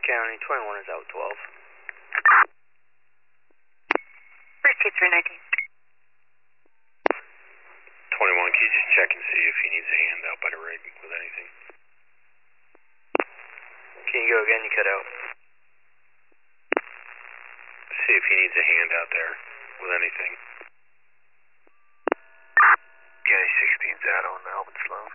County, 21 is out 12. First 2319. 21, can you just check and see if he needs a hand out by the rig with anything? Can you go again? You cut out. See if he needs a hand out there with anything. County 16's out on Alvin Sloan.